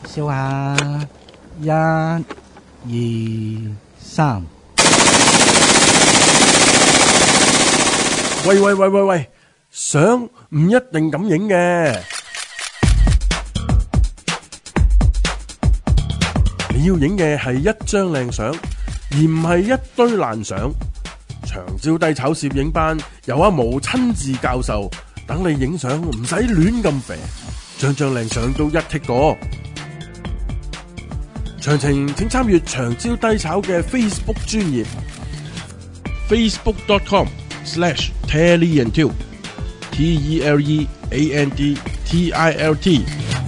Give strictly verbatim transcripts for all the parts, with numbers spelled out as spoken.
笑下，一、二、三。 喂喂喂喂喂，相唔一定咁影嘅，你要影嘅係一張靚相，而唔係一堆爛相。長招低炒攝影班由阿毛親自教授，等你影相唔使亂咁肥，張張靚相都一剔過。詳情請參閱長招低炒嘅 Facebook 專頁 facebook dot com slash teleantilt T E L E A N D T I L T。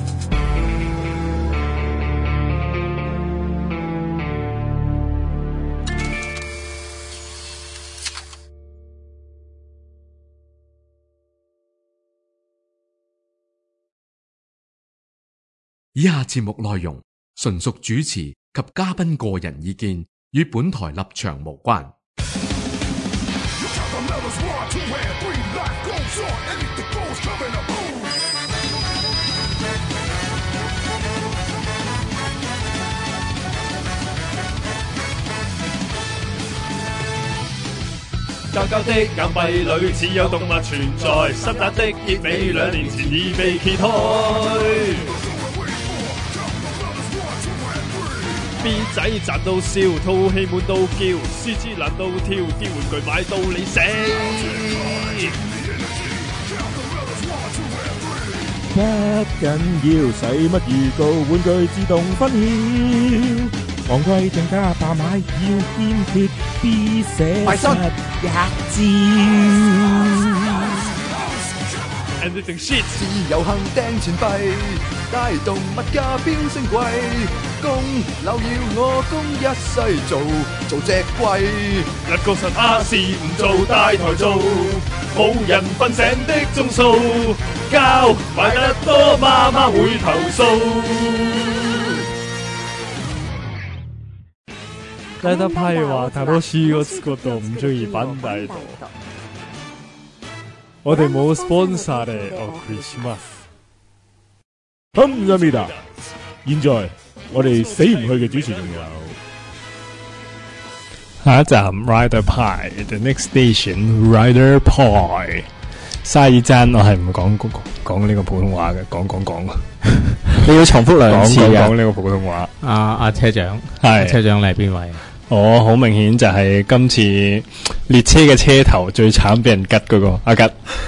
以下節目內容純屬主持及嘉賓個人意見，與本台立場無關。 交交的硬幣裏只有動物存在，深澤的結尾兩年前已被揭開。B 仔賺到笑，套戲滿到叫，獅子爛到跳，啲玩具買到你死。 不緊要，使乜預告？玩具自動分曉，昂貴定價爆買，要堅決必寫實一招。 Anything shit， 自由行掟錢幣，帶動物價飆升貴，供樓要我供一世做，做隻龜。 一個神亞視唔做大台做，冇人瞓醒的鐘數，交買得多媽媽會投訴。 拉得批話太多書嗰度唔中意班大度。我哋冇 sponsor 嘅哦 Christmas。 감사합니다。現在我哋死唔去嘅主持仲有下一站 Rider Pie The Next Station Rider Pie。沙爾讚我係唔講講呢個普通話嘅，講講講。 你要重複兩次講講呢個普通話。 阿阿車長， 係車長你係邊位？ 我好明顯就係今次列車嘅車頭最慘俾人吉嗰個阿吉。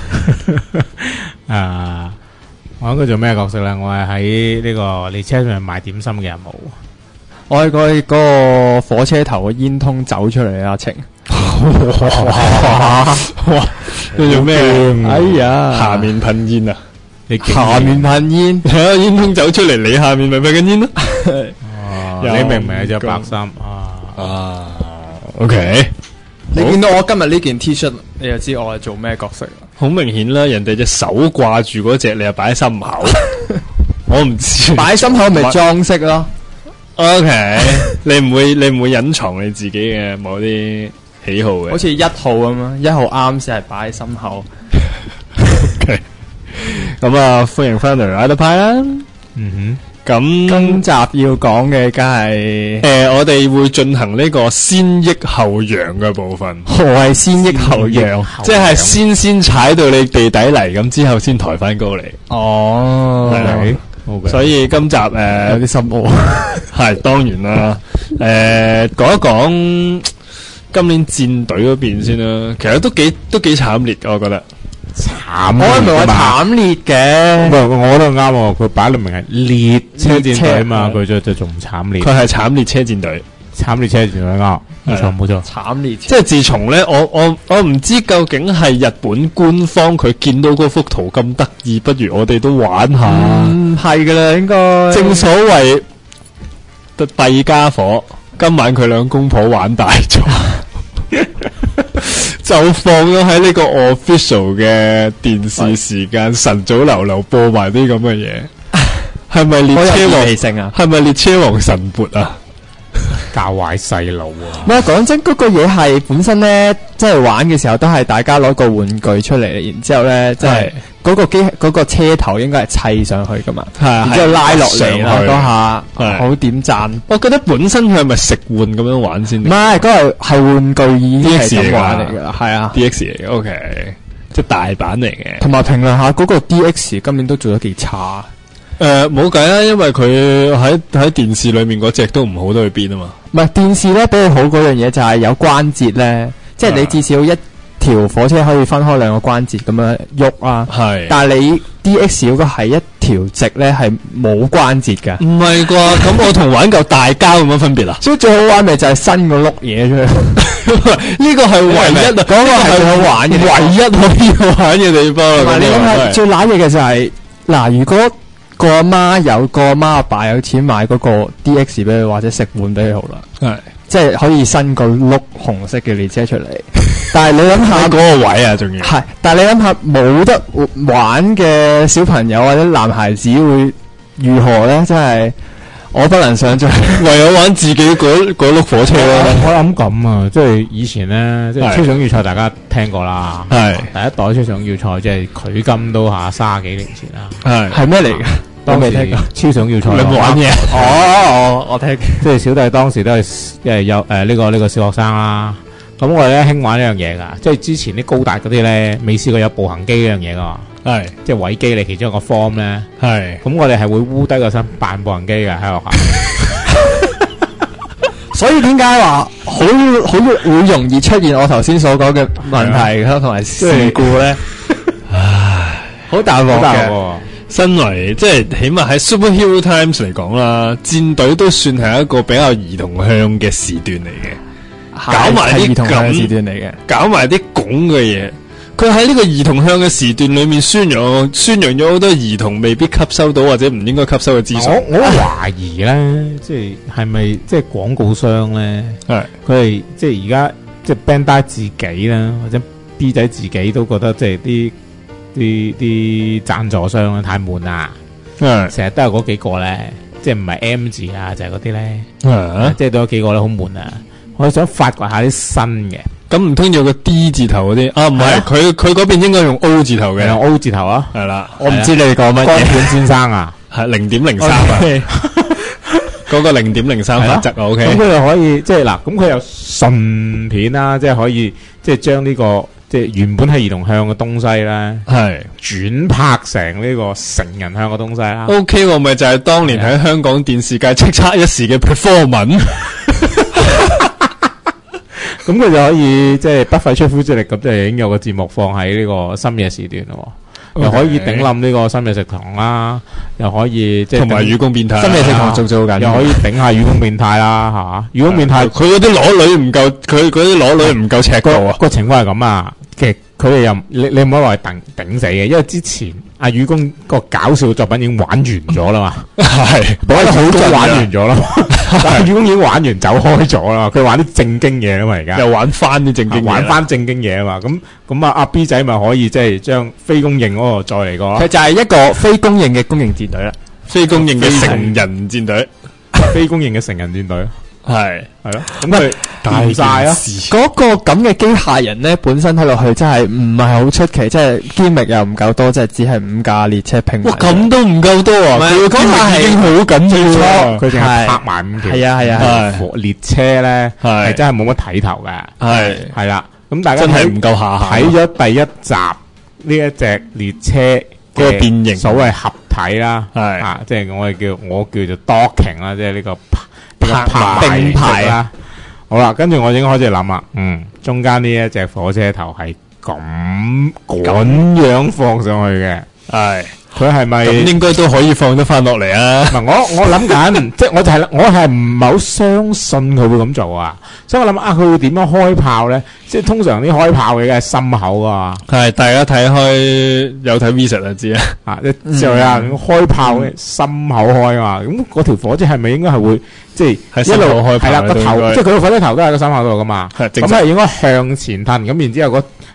啊，我應該做咩角色咧？我係喺呢個列車上賣點心嘅任務。 我係嗰嗰個火車頭嘅煙通走出嚟阿晴。 哇！你做咩？ 哎呀， 下面噴煙啊！ 你下面噴煙， 係啊，煙通走出嚟，你下面咪噴緊煙咯。 你明唔明係隻白衫啊？ 啊 ，OK。 你見到我今日呢件 T 恤，你就知我係做咩角色啦。 好明顯啦，人哋隻手掛住嗰隻，你又擺喺心口。我唔知擺喺心口咪裝飾咯。 OK， 你唔會你唔會隱藏你自己嘅某啲喜好嘅。 好似一號咁啊，一號啱先係擺喺心口。 OK， 咁啊，歡迎翻嚟《Rider Pie》啦。 嗯哼。 咁今集要講嘅梗係誒，我哋會進行呢個先抑後揚嘅部分。 何謂先抑後揚？ 即係先先踩到你地底嚟，咁之後先抬翻高嚟。 哦， 係。Okay. 所以今集誒、呃、 有啲心窩， 係當然啦。誒、呃，講一講今年戰隊嗰邊先啦。其實都幾都幾慘烈，我覺得。 慘， 我唔係話慘烈嘅。 唔係，我覺得啱喎。佢擺到明係列車戰隊啊嘛，佢就就仲慘烈。 佢係慘烈車戰隊， 慘烈車戰隊啱，冇錯冇錯。 慘烈， 即係自從咧，我我我唔知究竟係日本官方佢見到嗰幅圖咁得意，不如我哋都玩下。 嗯，係噶啦，應該。 正所謂弊家伙，今晚佢兩公婆玩大咗。就放咗喺呢個 official 嘅電視時間晨早流流播埋啲咁嘅嘢，係咪列車王？係咪列車王神撥啊？ 教壞細路啊！ 唔係講真，嗰、那個嘢係本身咧，即係玩嘅時候都係大家攞個玩具出嚟，然之後咧，即係嗰個機嗰、那個車頭應該係砌上去噶嘛，然之後拉落嚟啦，嗰下好點讚。 我覺得本身佢係咪食玩咁樣玩先？ 唔係，嗰個係玩具已經係咁玩嚟㗎啦，係啊 ，D X 嚟嘅 ，OK， 即係大版嚟嘅。 同埋評論下嗰個 D X 今年都做得幾差。 誒，冇計啦，因為佢喺喺電視裏面嗰隻都唔好得去邊啊嘛。 唔係電視咧，比佢好嗰樣嘢就係有關節咧，即係你至少一條火車可以分開兩個關節咁樣喐啊。係，但係你 D X 嗰個係一條直咧係冇關節㗎。唔係啩？咁我同玩嚿大膠有乜分別啊？所以最好玩咪就係伸個碌嘢出嚟。呢個係唯一，嗰個係最好玩嘅，唯一可以玩嘅地方。同埋你諗下，最揦嘢嘅就係嗱，如果個阿媽有個阿媽阿爸有錢買嗰個 D X 俾佢，或者食碗俾佢好啦，係即係可以伸個碌紅色嘅列車出嚟。但係你諗下嗰個位啊，仲要係，但係你諗下冇得玩嘅小朋友或者男孩子會如何咧？真係我不能想象，唯有玩自己嗰嗰碌火車咯。 我諗咁啊，即係以前咧，即係超想要塞，大家聽過啦。係第一代超想要塞，即係佢今都下卅幾年前啦。係係咩嚟嘅？當未聽過超想要塞，你冇玩嘢？哦，我我聽，即係小弟當時都係誒有誒呢個呢個小學生啦。咁我哋咧興玩呢樣嘢噶，即係之前啲高達嗰啲咧未試過有步行機呢樣嘢噶。係即係位機嚟其中一個 form 咧。係咁我哋係會烏低個身扮步行機嘅喺學校。所以點解話好好會容易出現我頭先所講嘅問題同埋事故咧？唉，好大鑊嘅。 身為即係起碼喺 Superhero Times 嚟講啦，戰隊都算係一個比較兒童向嘅時段嚟嘅，搞埋啲咁時段嚟嘅，搞埋啲拱嘅嘢。佢喺呢個兒童向嘅時段裏面宣揚宣揚咗好多兒童未必吸收到或者唔應該吸收嘅資訊。我我懷疑咧，即係係咪即係廣告商咧？係佢係即係而家即係 Bandai 自己啦，或者 B 仔自己都覺得即係啲。啲啲贊助商咧太悶啦，成日都係嗰幾個咧，即係唔係 M 字啊，就係嗰啲咧，即係都有幾個咧好悶啊！我想發掘下啲新嘅， 咁唔通有個 D 字頭嗰啲啊？唔係，佢佢嗰邊應該用 O 字頭嘅， 用 O 字頭啊， 係啦， 我唔知你哋講乜嘢。江本先生啊， 係零點零三啊，嗰個零點零三法則啊 ，OK。 咁佢又可以即係嗱，咁佢又順片啦，即係可以即係將呢個。即係原本係兒童向嘅東西咧，係轉拍成呢個成人向嘅東西啦。 O K 喎，咪就係當年喺香港電視界叱咤一時嘅 performance。 咁佢就可以即係不費吹灰之力咁，就已經有個節目放喺呢個深夜時段咯。又可以頂冧呢個深夜食堂啦，又可以即係同埋雨宮變態。 深夜食堂做做緊，又可以頂下雨宮變態啦，係嘛？雨宮變態佢嗰啲裸女唔夠，佢嗰啲裸女唔夠尺度啊！ 個情況係咁啊。其實佢哋又你你唔可以話頂頂死嘅，因為之前阿雨宮個搞笑作品已經玩完咗啦嘛，係，我係好早玩完咗啦，雨宮已經玩完走開咗啦，佢玩啲正經嘢啊嘛，而家又玩翻啲正經， 玩翻正經嘢啊嘛，咁咁啊阿 B 仔咪可以即係將非公認嗰個再嚟過， 佢就係一個非公認嘅公認戰隊啦， 非公認嘅成人戰隊， 非公認嘅成人戰隊。 係係咯，咁佢大晒啊！ 嗰個咁嘅機械人咧，本身睇落去真係唔係好出奇，即係機密又唔夠多，即係只係五架列車拼埋。 哇，咁都唔夠多啊！佢個機密已經好緊要啊！ 佢淨係拍埋五條。係啊係啊係。列車咧係真係冇乜睇頭嘅。係係啦，咁大家真係唔夠下下。 睇咗第一集呢一隻列車嗰個變形， 所謂合體啦，係啊，即係我哋叫我叫做 docking 啦，即係呢個。拍並排啦，好啦，跟住我已經開始諗啦，嗯，中間呢一隻火車頭係咁咁樣放上去嘅，係佢係咪咁應該都可以放得翻落嚟啊？ 唔係我我諗緊，即係我就係我係唔係好相信佢會咁做啊？所以我諗啊，佢會點樣開炮咧？即係通常啲開炮嘅梗係心口啊，係大家睇開有睇 V 十就知啊，啊，之後啊開炮嘅心口開啊，咁嗰條火車係咪應該係會即係一路開炮？係啦，個頭即係佢個火車頭都喺個心口度噶嘛，咁係應該向前褪，咁然之後個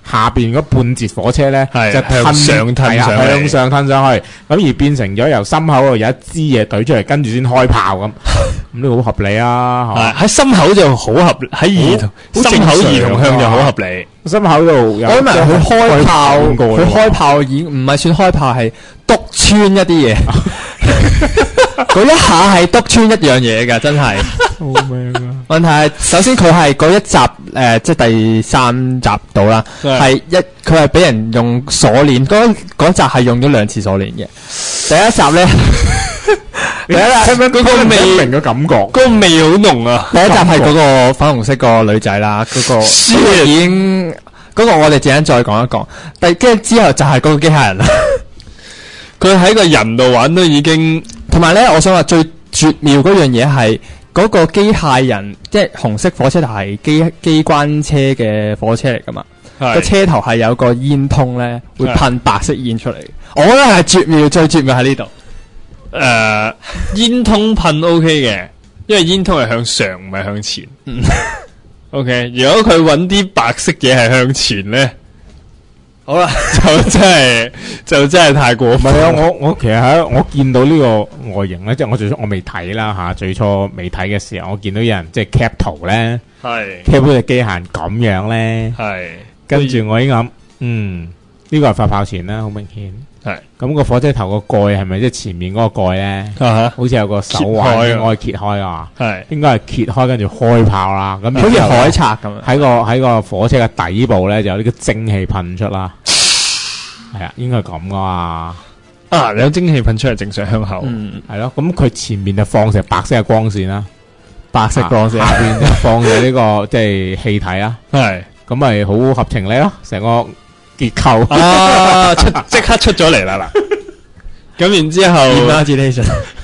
下邊嗰半截火車咧就向上褪上向上褪上去，咁而變成咗由心口度有一支嘢懟出嚟，跟住先開炮咁。咁呢個好合理啊！ 喺心口就好合理，喺兒童心口兒童向就好合理。 心口度有， 我以為佢開炮，佢開炮已經唔係算開炮，係篤穿一啲嘢。嗰一下係篤穿一樣嘢㗎，真係。 救命啊！ 問題係首先佢係嗰一集誒、呃，即係第三集到啦，係一佢係俾人用鎖鏈，嗰嗰集係用咗兩次鎖鏈嘅。第一集咧。第一啦，嗰個味明嘅感覺， 嗰個味好濃啊！ 第一集係嗰個粉紅色個女仔啦，嗰、嗰個、嗰個已經嗰、嗰個我哋陣間再講一講。但跟住之後就係嗰個機械人啦， 佢喺個人度玩都已經， 同埋咧，我想話最絕妙嗰樣嘢係嗰個機械人，即係紅色火車頭係機機關車嘅火車嚟噶嘛，個車頭係有個煙通咧，會噴白色煙出嚟。我覺得係絕妙，最絕妙喺呢度。 誒，煙、uh, 通噴 O K 嘅，因為煙通係向上唔係向前。O、okay, K， 如果佢揾啲白色嘢係向前咧，好啦，就真係就真係太過分。 唔係啊，我我其實喺我見到呢個外形咧，即係我最初我未睇啦吓，最初未睇嘅時候，我見到有人即係 cap 圖咧，係 cap 嗰隻機械咁樣咧，係跟住我已經諗，嗯，呢、這個係發炮前啦，好明顯。係咁個火車頭個蓋係咪即係前面嗰個蓋咧？啊、好似有個手環應該揭開啊！係應該係揭開跟住開炮啦。咁好似海賊咁，喺個喺個火車嘅底部咧就有呢個蒸氣噴出啦。係啊，應該係咁噶嘛。 啊，有蒸氣噴出嚟正常向後。 嗯，係咯。咁佢前面就放射白色嘅光線啦，白色光線下邊就放射呢個即係氣體啦。係咁咪好合情理咯，成個。結構啊，出即刻出咗嚟啦嗱，咁然之後 imagination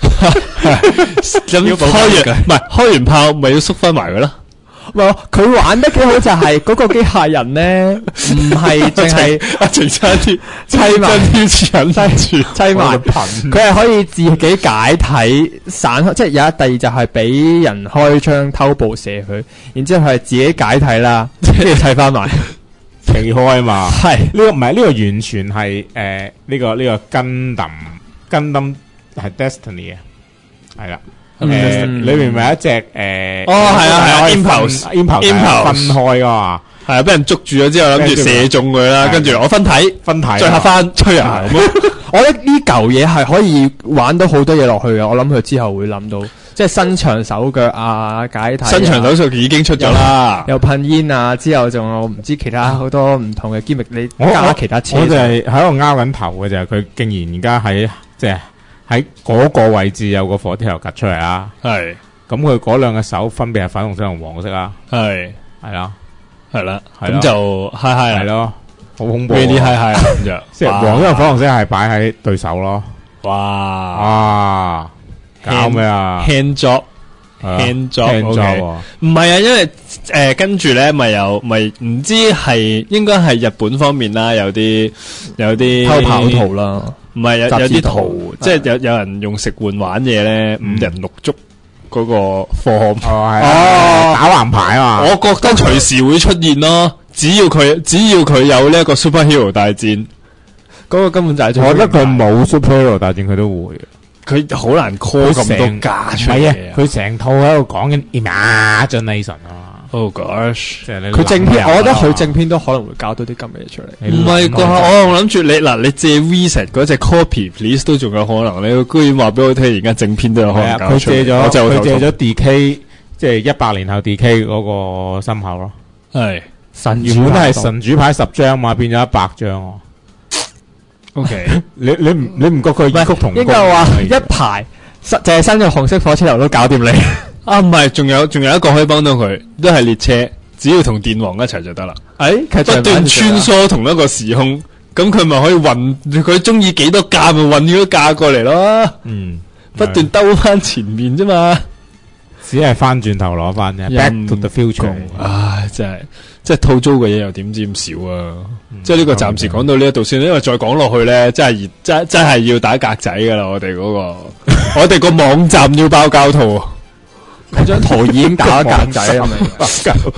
咁開完唔係開完炮咪要縮翻埋佢咯。 冇，佢玩得幾好就係嗰個機械人咧，唔係淨係阿徐差啲砌埋啲錢砌砌埋，佢係可以自己解體散開，即係有一第二就係俾人開槍偷步射佢，然之後係自己解體啦，跟住砌翻埋。 企開嘛，係呢個唔係呢個完全係誒呢個呢個 Gundam Gundam 係 Destiny 啊，係啦，誒裏面咪一隻誒哦係啊係啊 Impulse Impulse 分開噶嘛， 係啊俾人捉住咗之後諗住射中佢啦，跟住我分體分體再合翻吹啊， 我覺得呢嚿嘢係可以玩到好多嘢落去嘅，我諗佢之後會諗到。即係伸長手腳啊，解體、啊。 伸長手腳已經出咗啦， 有噴煙啊，之後仲有唔知其他好多唔同嘅機密，你加其他車。 我就係喺度拗緊頭嘅就係佢竟然而家喺即係喺嗰個位置有個火車頭夾出嚟啦。係，咁佢嗰兩個手分別係粉紅色同黃色啦。係，係啦，係啦， 咁就嗨嗨係咯，好恐怖。 呢啲嗨嗨咁就， 即係黃色同粉紅色係擺喺對手咯。 哇！ 哇！搞咩啊 ？hand job，hand job，唔係啊，因為誒跟住咧咪有咪唔知係應該係日本方面啦，有啲有啲偷跑圖啦， 唔係有有啲圖，即係有有人用食玩玩嘢咧，五人六足嗰個貨哦，打橫牌啊！ 我覺得隨時會出現咯，只要佢只要佢有呢一個 superhero 大戰，嗰個根本就係我覺得佢冇 superhero 大戰佢都會。 佢好難 call 咁多架出嚟啊！ 佢成套喺度講緊 imagination 啊 ！Oh gosh！ 佢正片，我覺得佢正片都可能會搞到啲咁嘅嘢出嚟。 唔係啩？我諗住你嗱，你借 Vset 嗰隻 copy please 都仲有可能。你居然話俾我聽，而家正片都有可能搞出嚟。 佢借咗，佢借咗 D K， 即係一百年後 D K 嗰個心口咯。係神原本係神主牌十張嘛，變咗一百張。O K， 你你唔你唔覺佢異曲同工？ 應該話一排，就係新嘅紅色火車頭都搞掂你。 啊，唔係，仲有仲有一個可以幫到佢，都係列車，只要同電王一齊就得啦。誒，不斷穿梭同一個時空，咁佢咪可以運，佢中意幾多架咪運幾多架過嚟咯。嗯，不斷兜翻前面啫嘛， 只係翻轉頭攞翻啫。Back to the future， 唉，真係。即係套租嘅嘢又點知咁少啊！嗯、即係呢個暫時講到呢一度先，因為再講落去咧，真係真真係要打格仔噶啦！我哋嗰、嗰個，我哋個網站要包膠套， 嗰張圖已經打格仔啦，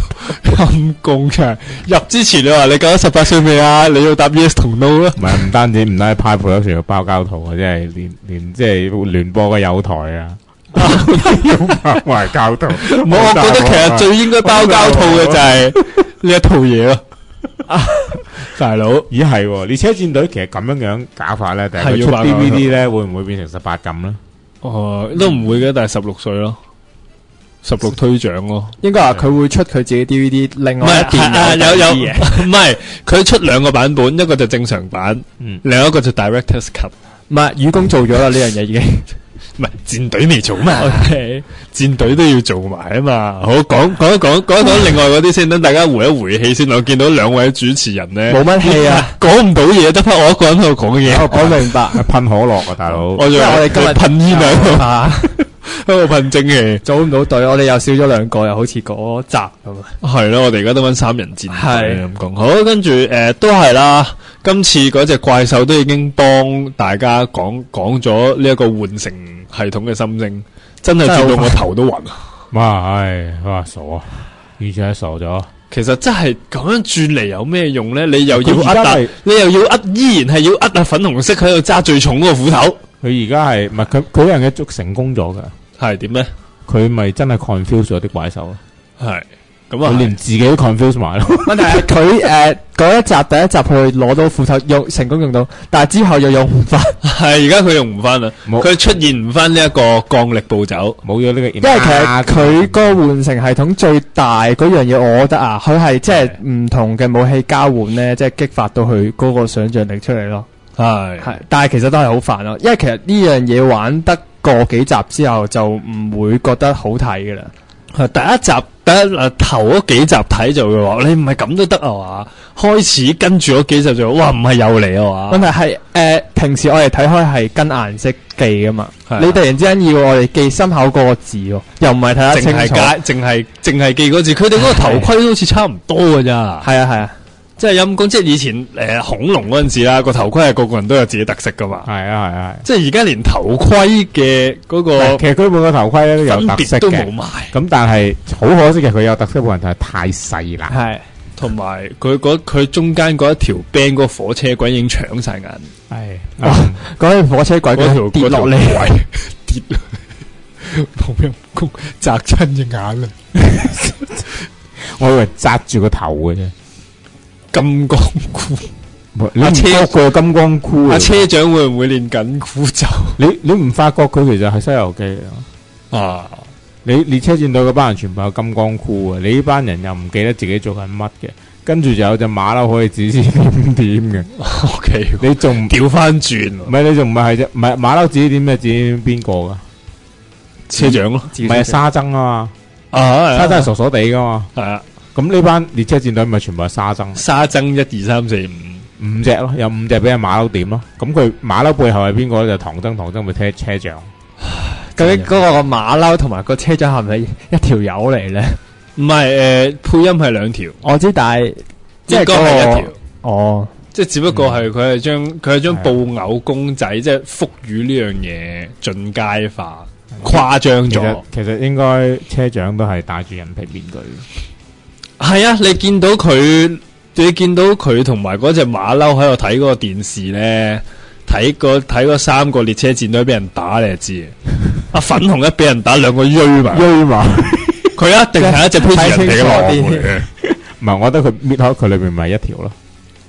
陰公嘅入之前你話你夠咗十八歲未啊？你要答 yes 同 no 啦。 唔係唔單止唔單止派配有時要包膠套啊，即係連連即係聯播嘅友台啊，要包埋膠套。 我我覺得其實最應該包膠套嘅就係呢一套嘢咯。大佬， 咦係列車戰隊其實咁樣樣搞法咧，定係佢出 D V D 咧會唔會變成十八禁咧？ 哦，都唔會嘅，但係十六歲咯。十六推獎咯， 應該話佢會出佢自己 D V D， 另外一邊有有有，唔係佢出兩個版本，一個就正常版，嗯，另一個就 Director's Cut。 唔係，雨公做咗啦呢樣嘢已經， 唔係戰隊未做嘛 ？OK， 戰隊都要做埋啊嘛。好，講講一講講一講另外嗰啲先，等大家回一回氣先。我見到兩位主持人咧， 冇乜氣啊， 講唔到嘢，得翻我一個人喺度講嘢。 我明白， 噴可樂啊，大佬， 因為我哋今日噴煙啊。喺度噴蒸氣， 組唔到隊，我哋又少咗兩個，又好似嗰集咁啊。 係咯，我哋而家得翻三人戰隊係咁講。好，跟住誒都係啦。今次嗰隻怪獸都已經幫大家講講咗呢一個換乘系統嘅心聲，真係轉到我頭都暈啊！ 哇，唉，哇傻啊，完全係傻咗。 其實真係咁樣轉嚟有咩用咧？你又要呃，你又要呃，依然係要呃啊粉紅色喺度揸最重嗰個斧頭。 佢而家係唔係佢佢樣嘢捉成功咗噶？ 係點咧？ 佢咪真係 confuse 咗啲怪獸咯？ 係咁啊！ 佢連自己都 confuse 埋咯。 問題係佢誒嗰一集第一集佢攞到斧頭用成功用到，但係之後又用唔翻。 係而家佢用唔翻啦，佢出現唔翻呢一個降力步走， 冇咗呢個。因為其實佢個換乘系統最大嗰樣嘢，我覺得啊，佢係即係唔同嘅武器交換咧，即係激發到佢嗰個想象力出嚟咯。係係，但係其實都係好煩咯，因為其實呢樣嘢玩得過幾集之後就唔會覺得好睇噶啦。 第一集第一誒頭嗰幾集睇就會話你唔係咁都得啊嘛，開始跟住嗰幾集就哇唔係又嚟啊嘛。 問題係誒平時我哋睇開係跟顏色記噶嘛，你突然之間要我哋記心口嗰個字喎，又唔係睇得清楚， 淨係淨係記嗰字，佢哋嗰個頭盔都好似差唔多噶咋。 係啊係啊。 即係陰公，即係以前誒、呃、恐龍嗰陣時啦，個頭盔係個個人都有自己特色噶嘛。 係啊係啊， 即係而家連頭盔嘅嗰、嗰個， 其實佢每個頭盔咧都有特色嘅， 都冇埋。 咁但係好可惜嘅，佢有特色嘅問題係太細啦。 係， 同埋佢嗰佢中間嗰一條 band 嗰個火車軌已經搶晒眼。 係，嗰條火車軌嗰條跌落嚟， 跌，冇陰公砸親隻眼啊！ 我以為扎住個頭嘅啫。 金剛箍， 阿車個金剛箍， 阿車長會唔會練緊箍咒？ 你你唔發覺佢其實係西遊記啊？啊！你列車戰隊嗰班人全部有金剛箍啊！你呢班人又唔記得自己做緊乜嘅，跟住就有隻馬騮可以指指點點嘅。 O K， 你仲調翻轉？ 唔係你仲唔係係啫？唔係馬騮指點咩？指點邊個噶？ 車長咯， 唔係沙僧啊嘛？ 啊， 沙僧係傻傻地噶嘛？ 係啊。 咁呢班列車戰隊咪全部係沙僧， 沙僧一二三四五五隻咯，有五隻俾阿馬騮點咯。咁佢馬騮背後係邊個咧？就唐僧，唐僧咪車車長。 究竟嗰個馬騮同埋個車長係咪一條友嚟咧？ 唔係誒，配音係兩條。 我知，但係即係嗰係一條。 哦， 即係只不過係佢係將佢係將布偶公仔，即係腹語呢樣嘢進階化、誇張咗。 其實應該車長都係戴住人皮面具。 係啊，你見到佢，你見到佢同埋嗰隻馬騮喺度睇嗰個電視咧，睇個睇嗰三個列車戰隊俾人打，你就知。阿粉紅一俾人打，兩個鋥埋， 鋥埋， 佢一定係一隻披住人哋嘅狼嚟嘅。 唔係，我覺得佢搣開佢裏邊咪一條咯。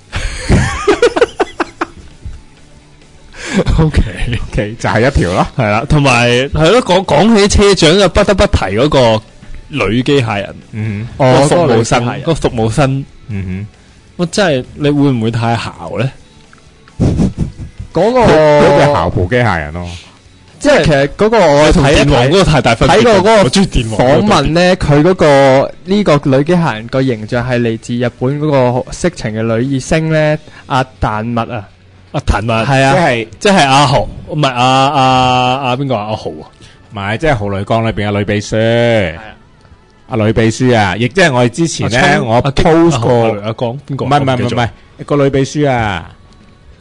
O K O K 就係一條咯， 係啦，同埋係咯，講講起車長就不得不提嗰個。女機械人，嗯，哦，服務生，個服務生，嗯哼，我真係你會唔會太姣咧？ 嗰個嗰隻姣婆機械人咯， 即係其實嗰個我睇一睇嗰個太大分別。 睇過嗰個訪問咧，佢嗰個呢個女機械人個形象係嚟自日本嗰個色情嘅女二星咧，阿彈物啊， 阿彈物係啊， 即係即係阿豪，唔係阿阿阿邊個阿豪啊？ 唔係，即係豪雷江裏邊嘅女秘書。阿女秘書啊，亦即係我哋之前咧，我 post 過阿江邊個？ 唔係唔係唔係個女秘書啊，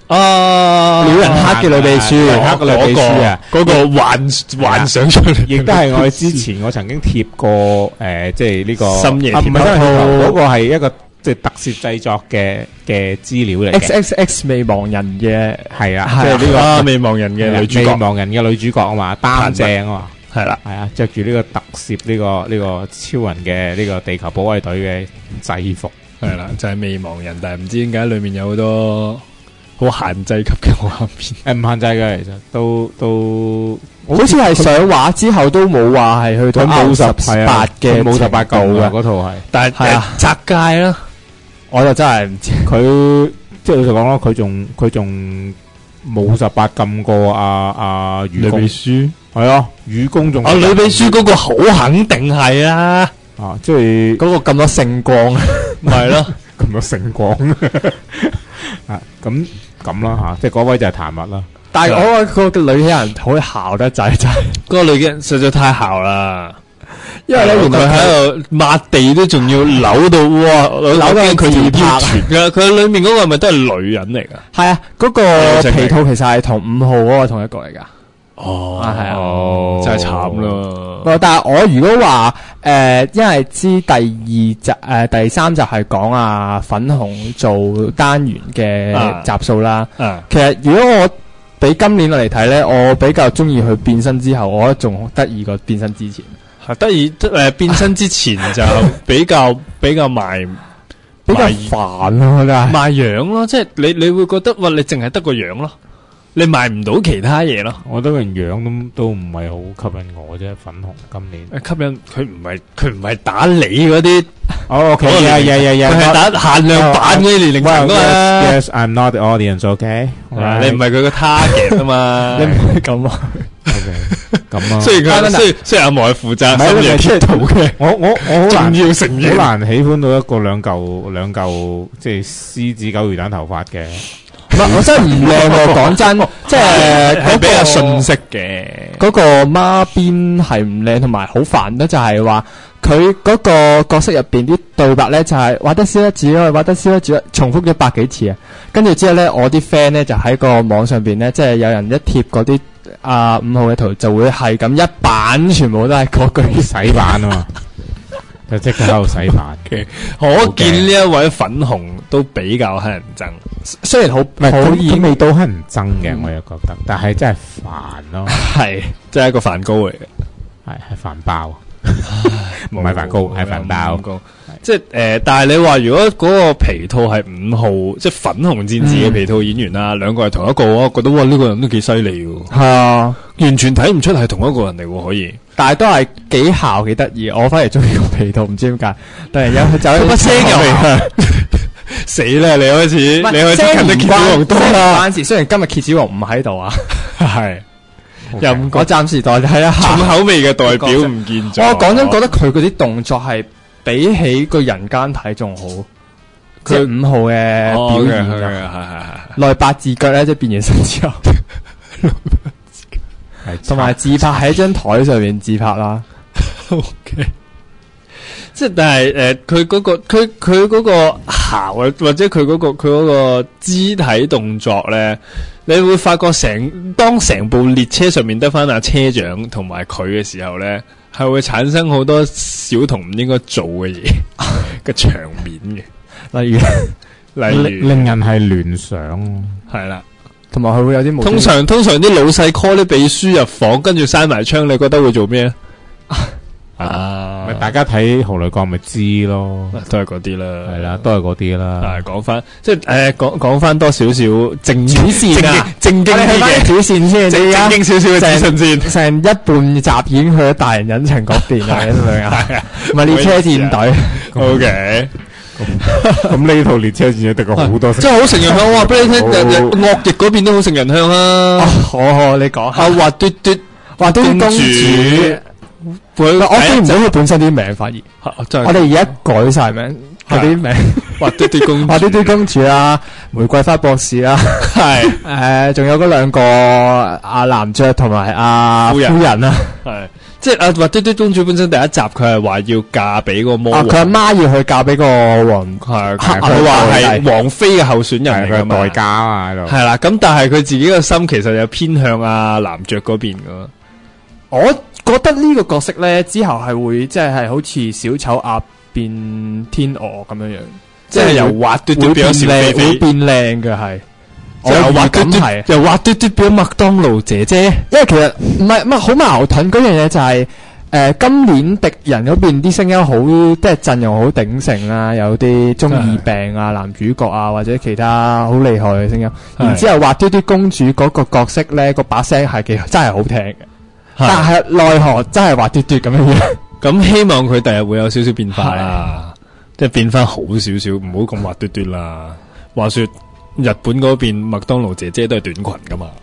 啊， 鳥人黑嘅女秘書， 黑嘅女秘書啊，嗰個幻幻想出嚟， 亦都係我哋之前我曾經貼過誒，即係呢個深夜唔係嗰個係一個即係特攝製作嘅嘅資料嚟嘅。 X X X 未亡人嘅係啊，即係呢個未亡人嘅女主角， 未亡人嘅女主角啊嘛，擔正啊嘛。 係啦， 係啊，着住呢個特攝呢個呢個超人嘅呢個地球保衛隊嘅制服， 係啦，就係未亡人，但係唔知點解裏面有好多好限制級嘅畫面。 誒，唔限制嘅，其實都都好似係上畫之後都冇話係去到冇十八嘅， 冇十八舊嘅嗰套係， 但係係拆界啦， 我就真係唔知佢即係老實講咯，佢仲佢仲冇十八禁過阿阿女秘書。 係啊，雨宮仲啊，女秘書嗰個好肯定係啦， 啊，即係嗰個咁多聖光， 咪係咯， 咁多聖光啊，咁咁啦吓，即係嗰位就係譚物啦。 但係我個個女人好姣得滯，真係嗰個女人實在太姣啦。 因為咧，原來佢喺度抹地都仲要扭到哇，扭到佢條腰斷噶。佢裏面嗰個係咪都係女人嚟噶？ 係啊，嗰個皮套其實係同五號嗰個同一個嚟噶。 哦， 係啊， 哦，真係慘咯。 但係我如果話誒，因為知第二集誒第三集係講啊粉紅做單元嘅集數啦。 啊， 其實如果我俾今年嚟睇咧，我比較中意佢變身之後，我覺得仲得意過變身之前。 係得意誒，變身之前就比較比較賣比較煩咯，真係賣樣咯，即係你你會覺得哇，你淨係得個樣咯。你賣唔到其他嘢咯， 我覺得個樣都都唔係好吸引我啫。粉紅今年吸引佢唔係佢唔係打你嗰啲， 哦，OK，呀呀呀呀， 佢係打限量版嗰啲年齡層啊嘛。 Yes, I'm not the audience，OK， 你唔係佢個 target 啊嘛， 你唔可以咁啊。 OK，咁啊。 雖然佢雖雖然阿毛係負責深夜貼圖嘅， 我我我好難要承認， 好難喜歡到一個兩嚿兩嚿即係獅子狗魚蛋頭髮嘅。 唔係，我真係唔靚喎，講真，即係係比較遜色嘅。 嗰個孖邊係唔靚，同埋好煩咧，就係話佢嗰個角色入邊啲對白咧，就係畫得少一字咯，畫得少一字，重複咗百幾次啊。跟住之後咧，我啲 friend 咧就喺個網上邊咧，即係有人一貼嗰啲啊五號嘅圖，就會係咁一版全部都係嗰句洗版啊嘛。就即刻喺度洗版嘅， 可見呢一位粉紅都比較乞人憎。 雖然好， 唔係好意味都乞人憎嘅，我又覺得，但係真係煩咯。 係，真係一個飯糕嚟嘅， 係係飯包，唔係飯糕，係飯包。 即係誒，但係你話如果嗰個皮套係五號，即係粉紅戰士嘅皮套演員啦，兩個係同一個，我覺得哇呢個人都幾犀利喎。 係啊， 完全睇唔出係同一個人嚟喎，可以。 但係都係幾姣幾得意，我反而中意個皮套，唔知點解。突然間佢走咗聲入死啦！你開始，你開始近得蠍子王多啦。 嗰陣時雖然今日蠍子王唔喺度啊， 係又唔我暫時代睇一下重口味嘅代表唔見咗。 我講真覺得佢嗰啲動作係比起個人間體仲好。即係五號嘅表現㗎，係係係內八字腳咧，即係變完身之後。同埋自拍喺張台上面自拍啦。 O K， 即係但係誒，佢嗰個佢佢嗰個姣或者佢嗰個佢嗰個肢體動作咧，你會發覺成當成部列車上面得翻阿車長同埋佢嘅時候咧，係會產生好多小童唔應該做嘅嘢嘅場面嘅， 例如例如令人係聯想， 係啦。 同埋佢會有啲通常通常啲老細 call 啲秘書入房，跟住閂埋窗，你覺得會做咩啊？啊， 咪大家睇《豪雷國》咪知咯， 都係嗰啲啦， 係啦，都係嗰啲啦。 係講翻，即係誒，講講翻多少少正主線啊， 正經啲嘅主線先， 正經少少嘅資訊先。 成一半集已經去咗大人隱情嗰邊啦，係啊，唔係列車戰隊。 O K。 咁呢套列車戰隊得過好多， 真係好成人向。我話俾你聽，惡役嗰邊都好成人向啊！ 好，你講下。 滑嘟嘟， 滑嘟嘟公主，我記唔到佢本身啲名，反而我哋而家改晒名，佢啲名滑嘟嘟公主， 滑嘟嘟公主啦，玫瑰花博士啦， 係誒，仲有嗰兩個阿男爵同埋阿夫人啦， 係。 即係啊，滑嘟嘟公主本身第一集佢係話要嫁俾個魔王， 佢阿媽要去嫁俾個王， 係佢話係王妃嘅候選人嚟嘅代價啊喺度。 係啦，咁但係佢自己個心其實有偏向啊男爵嗰邊噶。 我覺得呢個角色咧之後係會即係係好似小丑鴨變天鵝咁樣樣， 即係由滑嘟嘟變小肥肥， 會變靚嘅係。 我又滑嘟嘟，又滑嘟嘟變麥當勞姐姐， 因為其實唔係唔係好矛盾嗰樣嘢就係、是、誒、呃、今年敵人嗰邊啲聲音好，即係陣容好鼎盛啊，有啲中二病啊、男主角啊或者其他好厲害嘅聲音，然之後滑嘟嘟公主嗰個角色咧個把聲係幾真係好聽嘅，但係奈何真係滑嘟嘟咁樣樣。 咁希望佢第日會有少少變化啦，即係變翻好少少，唔好咁滑嘟嘟啦。話說。日本嗰邊麥當勞姐姐都係短裙噶嘛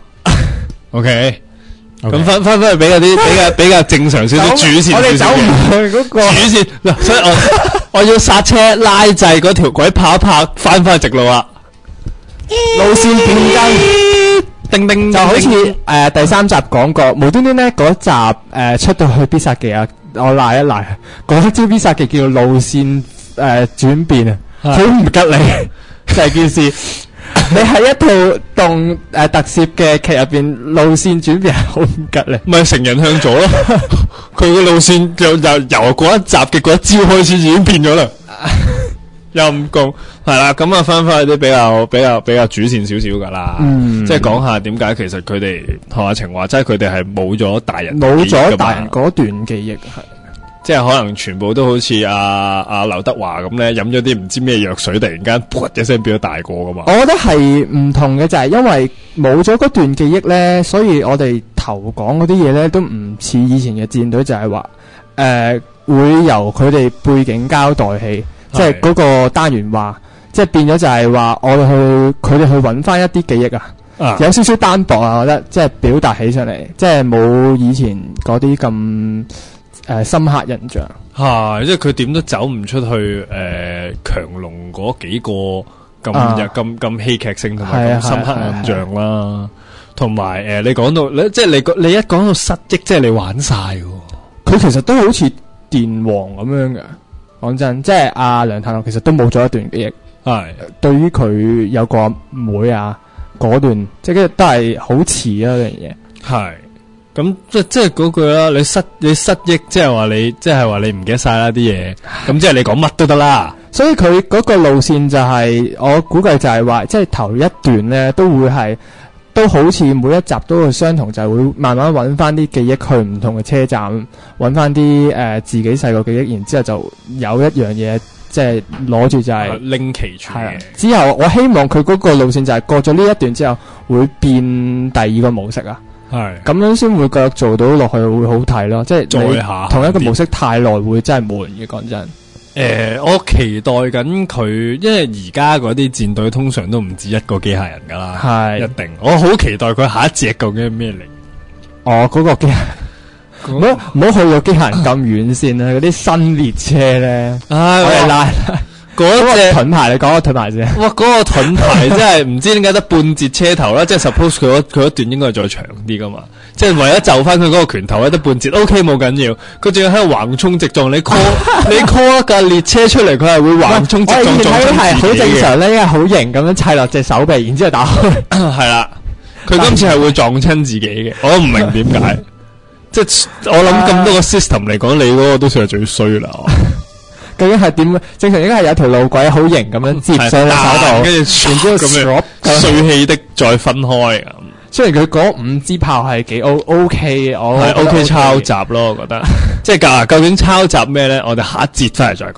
，OK，咁翻翻翻去比較啲比較比較正常少少主線， 我哋走唔去嗰個主線嗱，所以我我要剎車拉掣嗰條軌拍一拍，翻翻去直路啦， 路線變更，叮叮就好似誒、呃、第三集講過，無端端咧嗰集誒、呃、出到去必殺技啊，我賴一賴，嗰招必殺技叫做路線誒轉、呃、變啊，好唔吉利，成件事。你喺一套動誒、呃、特攝嘅劇入邊，路線轉變係好唔吉利， 咪成人向左咯。佢個路線就就由嗰一集嘅嗰一招開始已經變咗啦。陰公係啦，咁啊翻翻去啲比較比較比較主線少少噶啦，嗯、即係講下點解其實佢哋學阿晴話，即係佢哋係冇咗大人冇咗大人嗰段記憶係。 即係可能全部都好似阿阿劉德華咁咧，飲咗啲唔知咩藥水，突然間噗一聲變咗大個噶嘛。 我覺得係唔同嘅就係因為冇咗嗰段記憶咧，所以我哋頭講嗰啲嘢咧都唔似以前嘅戰隊，就係話誒會由佢哋背景交代起，即係嗰個單元話，即係變咗就係話我哋去佢哋去揾翻一啲記憶啊，啊有少少單薄啊，我覺得即係表達起上嚟，即係冇以前嗰啲咁。誒、呃，深刻印象係，即係佢點都走唔出去誒，強龍嗰幾個咁日咁咁戲劇性同埋咁深刻印象啦。同埋誒，你講到你即係你你一講到失憶，即係你玩晒喎。 佢其實都好似電王咁樣嘅，講真，即係阿梁泰龍其實都冇咗一段記憶。係對於佢有個妹啊嗰段，即係都係好似啊樣嘢。係。 咁即即係嗰句啦，你失你失憶，即係話你即係話你唔記得晒啦啲嘢，咁即係你講乜都得啦。 所以佢嗰個路線就係、是，我估計就係話，即係頭一段咧都會係，都好似每一集都會相同，就係會慢慢揾翻啲記憶去唔同嘅車站，揾翻啲誒自己細個記憶，然之後就有一樣嘢即係攞住就係拎其處嘅。 之後我希望佢嗰個路線就係過咗呢一段之後會變第二個模式啊。係咁樣先會繼續做到落去會好睇咯，即係你同一個模式太耐會真係悶嘅。講真，誒、 呃，我期待緊佢，因為而家嗰啲戰隊通常都唔止一個機械人噶啦，係一定。我好期待佢下一隻究竟係咩嚟？ 哦，嗰、嗰個機械人，唔好唔好去到機械人咁遠先啦，嗰啲新列車咧，唉，我哋拉。嗰隻盾牌你講個盾牌先， 哇！嗰、那個盾牌真係唔知點解得半截車頭啦，即係 suppose 佢嗰佢一段應該係再長啲噶嘛，即係為咗就翻佢嗰個拳頭咧得半截 ，OK 冇緊要，佢仲要喺度橫衝直撞，你 call 你 call 一架列車出嚟，佢係會橫衝直撞撞親自己嘅， 係好正常咧，因為好型咁樣砌落隻手臂，然之後打開， 係啦，佢今次係會撞親自己嘅，我都唔明點解，即係我諗咁多個 system 嚟講，你嗰個都算係最衰啦。 究竟係點？正常應該係有條路軌好型咁樣接上手度， 跟住然之後咁樣碎氣的再分開咁。 雖然佢嗰五支炮係幾 O O K， 我係 O K 抄襲咯，我覺得。即係究竟抄襲咩咧？我哋下一節翻嚟再講。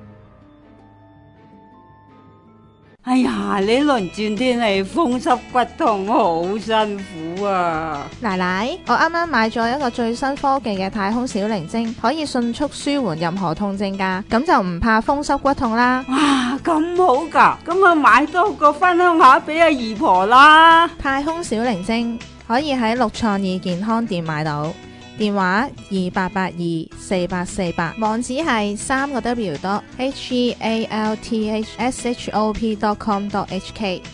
哎呀，呢輪轉天氣風濕骨痛，好辛苦啊！ 奶奶，我啱啱買咗一個最新科技嘅太空小靈精，可以迅速舒緩任何痛症噶，咁就唔怕風濕骨痛啦。 哇，咁好噶，咁我買多個分享下俾阿姨婆啦。 太空小靈精可以喺六創意健康店買到。電話二八八二四八四八，網址係三個 W dot H E A L T H S H O P dot com dot H K。